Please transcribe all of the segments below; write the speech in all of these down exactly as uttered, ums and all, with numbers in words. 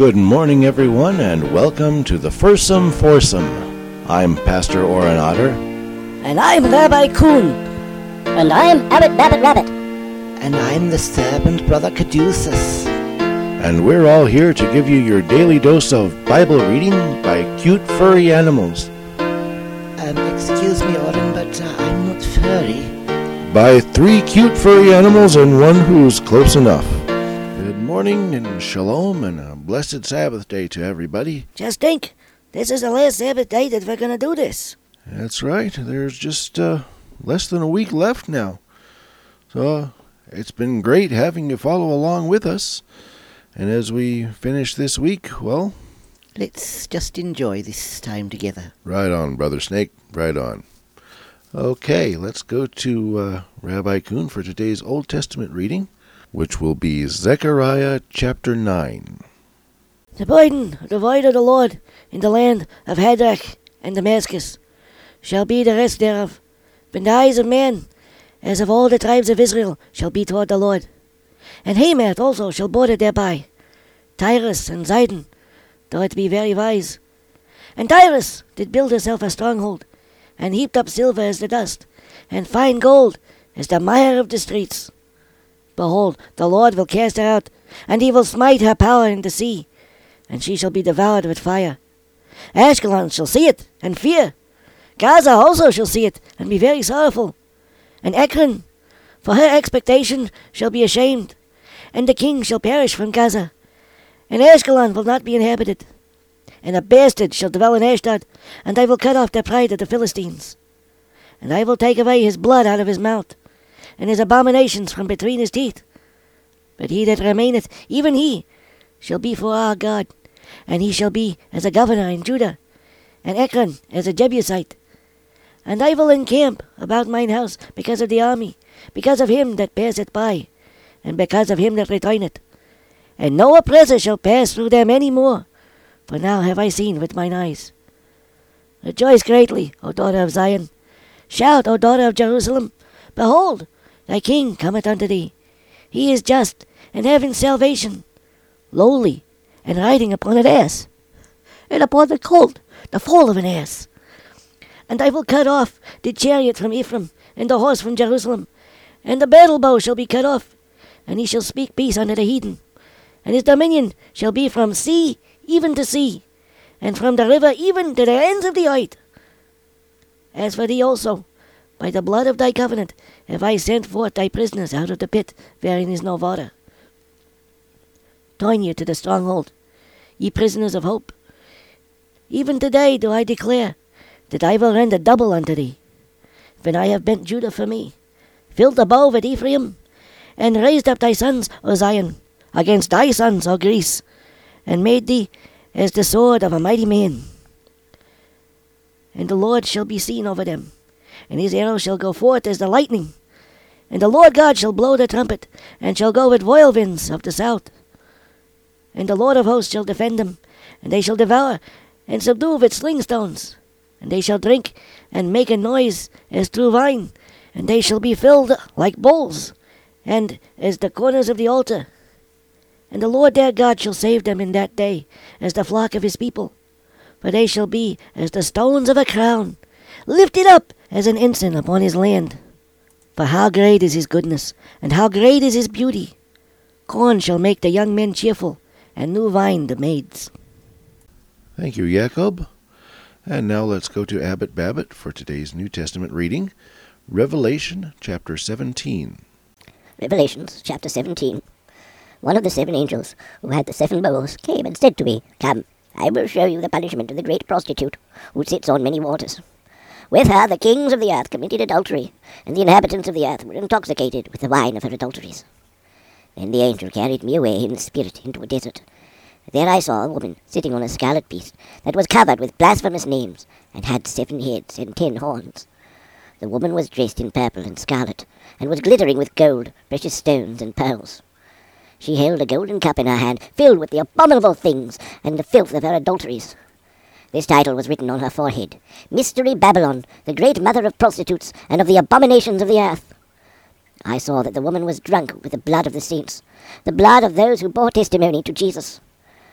Good morning, everyone, and welcome to the Fursome Foursome. I'm Pastor Oren Otter. And I'm Rabbi Kuhn. And I'm Abbot Babbitt Rabbit. And I'm the servant Brother Caduceus. And we're all here to give you your daily dose of Bible reading by cute furry animals. Um, excuse me, Oren, but uh, I'm not furry. By three cute furry animals and one who's close enough. Good morning and shalom and a blessed Sabbath day to everybody. Just think, this is the last Sabbath day that we're going to do this. That's right. There's just uh, less than a week left now. So uh, it's been great having you follow along with us. And as we finish this week, well... let's just enjoy this time together. Right on, Brother Snake. Right on. Okay, let's go to uh, Rabbi Kuhn for today's Old Testament reading, which will be Zechariah chapter nine. The burden of the word of the Lord in the land of Hadrach and Damascus shall be the rest thereof. But the eyes of man, as of all the tribes of Israel, shall be toward the Lord. And Hamath also shall border thereby, Tyrus and Zidon, though it be very wise. And Tyrus did build herself a stronghold, and heaped up silver as the dust, and fine gold as the mire of the streets. Behold, the Lord will cast her out, and he will smite her power in the sea, and she shall be devoured with fire. Ashkelon shall see it, and fear. Gaza also shall see it, and be very sorrowful. And Ekron, for her expectation, shall be ashamed, and the king shall perish from Gaza. And Ashkelon will not be inhabited. And a bastard shall dwell in Ashdod, and I will cut off the pride of the Philistines. And I will take away his blood out of his mouth, and his abominations from between his teeth. But he that remaineth, even he, shall be for our God, and he shall be as a governor in Judah, and Ekron as a Jebusite. And I will encamp about mine house because of the army, because of him that passeth by, and because of him that returneth. And no oppressor shall pass through them any more, for now have I seen with mine eyes. Rejoice greatly, O daughter of Zion. Shout, O daughter of Jerusalem. Behold, thy king cometh unto thee. He is just, and having salvation, lowly, and riding upon an ass, and upon the colt, the foal of an ass. And I will cut off the chariot from Ephraim, and the horse from Jerusalem, and the battle bow shall be cut off, and he shall speak peace unto the heathen. And his dominion shall be from sea even to sea, and from the river even to the ends of the earth. As for thee also, by the blood of thy covenant have I sent forth thy prisoners out of the pit wherein is no water. Turn you to the stronghold, ye prisoners of hope. Even today do I declare that I will render double unto thee, when I have bent Judah for me, filled the bow with Ephraim, and raised up thy sons, O Zion, against thy sons, O Greece, and made thee as the sword of a mighty man. And the Lord shall be seen over them, and his arrow shall go forth as the lightning. And the Lord God shall blow the trumpet, and shall go with whirlwinds of the south. And the Lord of hosts shall defend them, and they shall devour and subdue with slingstones. And they shall drink and make a noise as through wine, and they shall be filled like bowls, and as the corners of the altar. And the Lord their God shall save them in that day, as the flock of his people. For they shall be as the stones of a crown, lifted up as an ensign upon his land. For how great is his goodness, and how great is his beauty! Corn shall make the young men cheerful, and new wine the maids. Thank you, Jacob. And now let's go to Abbot Babbitt for today's New Testament reading, Revelation chapter seventeen. Revelations chapter seventeen. One of the seven angels who had the seven bowls came and said to me, Come, I will show you the punishment of the great prostitute, who sits on many waters. With her the kings of the earth committed adultery, and the inhabitants of the earth were intoxicated with the wine of her adulteries. Then the angel carried me away in the spirit into a desert. There I saw a woman sitting on a scarlet beast that was covered with blasphemous names, and had seven heads and ten horns. The woman was dressed in purple and scarlet, and was glittering with gold, precious stones, and pearls. She held a golden cup in her hand, filled with the abominable things and the filth of her adulteries. This title was written on her forehead, Mystery Babylon, the great mother of prostitutes and of the abominations of the earth. I saw that the woman was drunk with the blood of the saints, the blood of those who bore testimony to Jesus.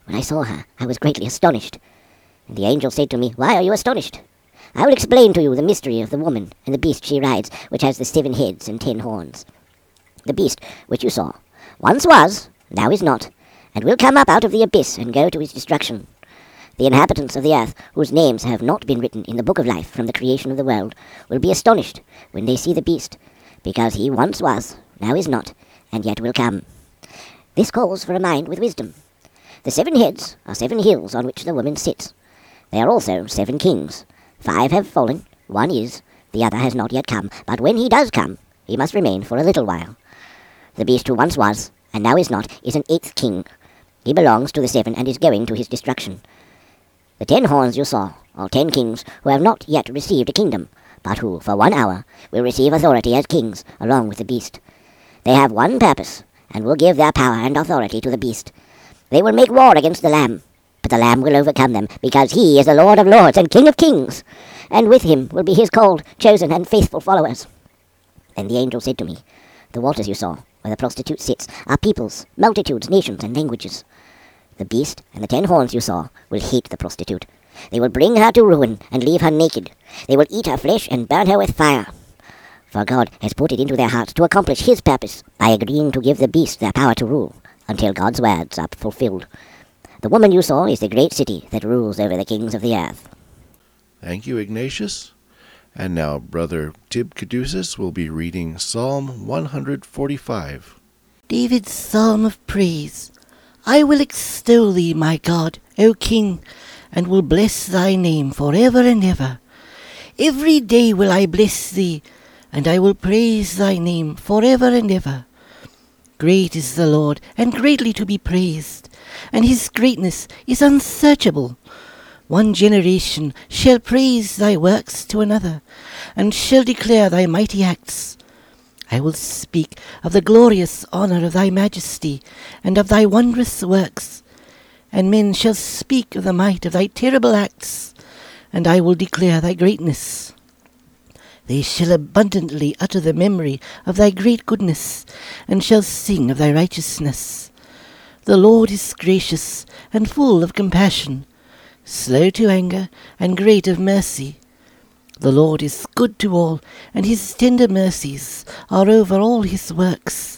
When I saw her, I was greatly astonished. And the angel said to me, Why are you astonished? I will explain to you the mystery of the woman and the beast she rides, which has the seven heads and ten horns. The beast which you saw once was, now is not, and will come up out of the abyss and go to his destruction. The inhabitants of the earth, whose names have not been written in the book of life from the creation of the world, will be astonished when they see the beast, because he once was, now is not, and yet will come. This calls for a mind with wisdom. The seven heads are seven hills on which the woman sits. They are also seven kings. Five have fallen, one is, the other has not yet come, but when he does come, he must remain for a little while. The beast who once was, and now is not, is an eighth king. He belongs to the seven and is going to his destruction. The ten horns you saw are ten kings who have not yet received a kingdom, but who, for one hour, will receive authority as kings along with the beast. They have one purpose, and will give their power and authority to the beast. They will make war against the Lamb, but the Lamb will overcome them, because he is the Lord of lords and King of kings, and with him will be his called, chosen, and faithful followers. Then the angel said to me, The waters you saw, where the prostitute sits, are peoples, multitudes, nations, and languages. The beast and the ten horns you saw will hate the prostitute. They will bring her to ruin and leave her naked. They will eat her flesh and burn her with fire. For God has put it into their hearts to accomplish his purpose by agreeing to give the beast their power to rule, until God's words are fulfilled. The woman you saw is the great city that rules over the kings of the earth. Thank you, Ignatius. And now Brother Tib Caduceus will be reading Psalm one forty-five. David's Psalm of Praise. I will extol thee, my God, O King, and will bless thy name for ever and ever. Every day will I bless thee, and I will praise thy name for ever and ever. Great is the Lord, and greatly to be praised, and his greatness is unsearchable. One generation shall praise thy works to another, and shall declare thy mighty acts. I will speak of the glorious honour of thy majesty, and of thy wondrous works. And men shall speak of the might of thy terrible acts, and I will declare thy greatness. They shall abundantly utter the memory of thy great goodness, and shall sing of thy righteousness. The Lord is gracious and full of compassion, slow to anger, and great of mercy. The Lord is good to all, and his tender mercies are over all his works.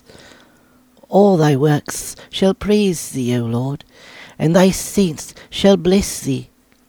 All thy works shall praise thee, O Lord, and thy saints shall bless thee.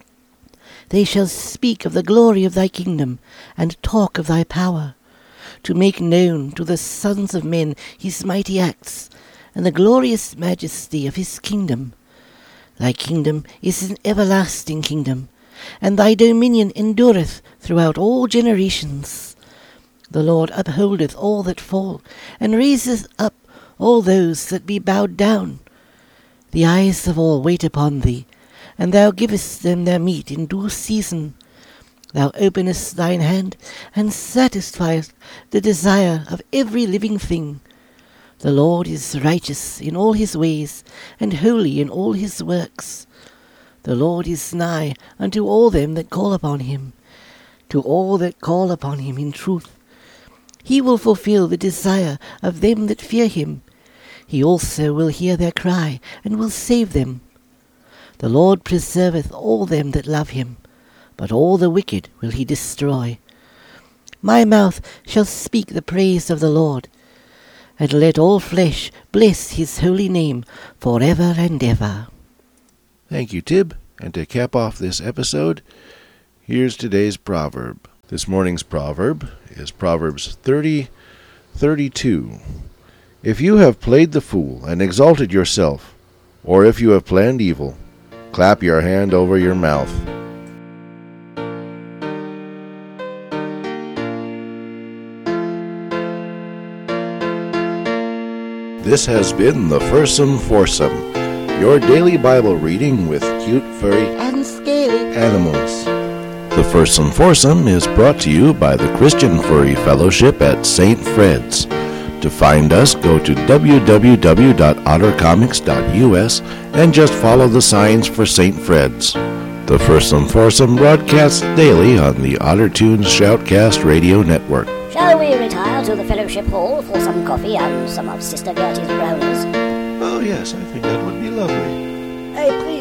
They shall speak of the glory of thy kingdom, and talk of thy power, to make known to the sons of men his mighty acts, and the glorious majesty of his kingdom. Thy kingdom is an everlasting kingdom, and thy dominion endureth throughout all generations. The Lord upholdeth all that fall, and raiseth up all those that be bowed down. The eyes of all wait upon thee, and thou givest them their meat in due season. Thou openest thine hand, and satisfiest the desire of every living thing. The Lord is righteous in all his ways, and holy in all his works. The Lord is nigh unto all them that call upon him, to all that call upon him in truth. He will fulfill the desire of them that fear him. He also will hear their cry, and will save them. The Lord preserveth all them that love him, but all the wicked will he destroy. My mouth shall speak the praise of the Lord, and let all flesh bless his holy name for ever and ever. Thank you, Tib. And to cap off this episode, here's today's proverb. This morning's proverb is Proverbs thirty thirty-two. If you have played the fool and exalted yourself, or if you have planned evil, clap your hand over your mouth. This has been the Fursome Foursome, your daily Bible reading with cute, furry, And scaly animals. The Fursome Foursome is brought to you by the Christian Furry Fellowship at Saint Fred's. To find us, go to w w w dot otter comics dot u s and just follow the signs for Saint Fred's. The Fursome Foursome broadcasts daily on the OtterTunes Shoutcast Radio Network. Shall we retire to the fellowship hall for some coffee and some of Sister Gertie's brownies? Oh yes, I think that would be lovely. I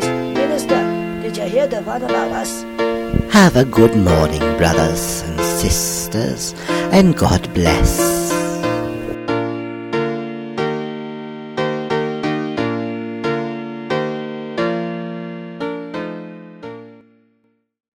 to hear the one about us. Have a good morning, brothers and sisters, and God bless.